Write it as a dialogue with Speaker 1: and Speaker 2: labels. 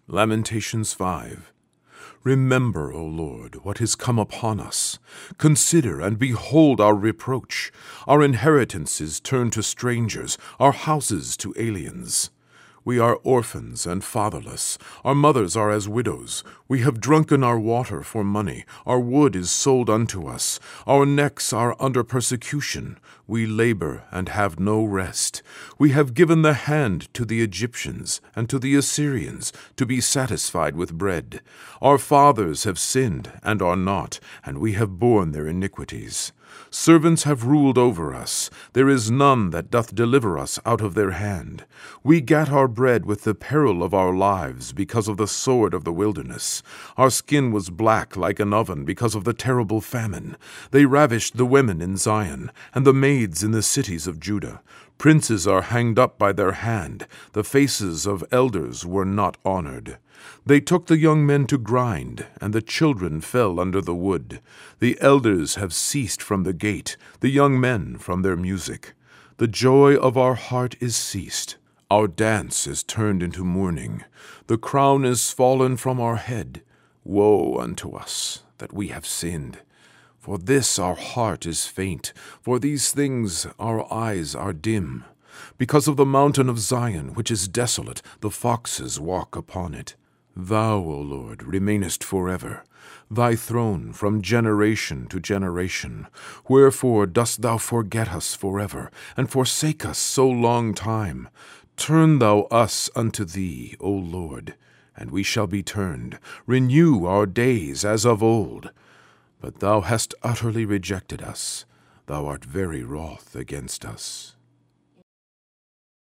Speaker 1: Lamentations 5. Remember, O Lord, what is come upon us. Consider and behold our reproach. Our inheritance is turned to strangers, our houses to aliens. We are orphans and fatherless. Our mothers are as widows. We have drunken our water for money. Our wood is sold unto us. Our necks are under persecution. We labor and have no rest. We have given the hand to the Egyptians and to the Assyrians to be satisfied with bread. Our fathers have sinned and are not, and we have borne their iniquities. Servants have ruled over us. There is none that doth deliver us out of their hand. We gat our bread with the peril of our lives because of the sword of the wilderness. Our skin was black like an oven because of the terrible famine. They ravished the women in Zion, and the maids in the cities of Judah. Princes are hanged up by their hand. The faces of elders were not honored. They took the young men to grind, and the children fell under the wood. The elders have ceased from the gate, the young men from their music. The joy of our heart is ceased. Our dance is turned into mourning. The crown is fallen from our head. Woe unto us that we have sinned. For this our heart is faint, for these things our eyes are dim. Because of the mountain of Zion, which is desolate, the foxes walk upon it. Thou, O Lord, remainest forever, thy throne from generation to generation. Wherefore dost thou forget us forever, and forsake us so long time? Turn thou us unto thee, O Lord, and we shall be turned. Renew our days as of old. But thou hast utterly rejected us. Thou art very wroth against us.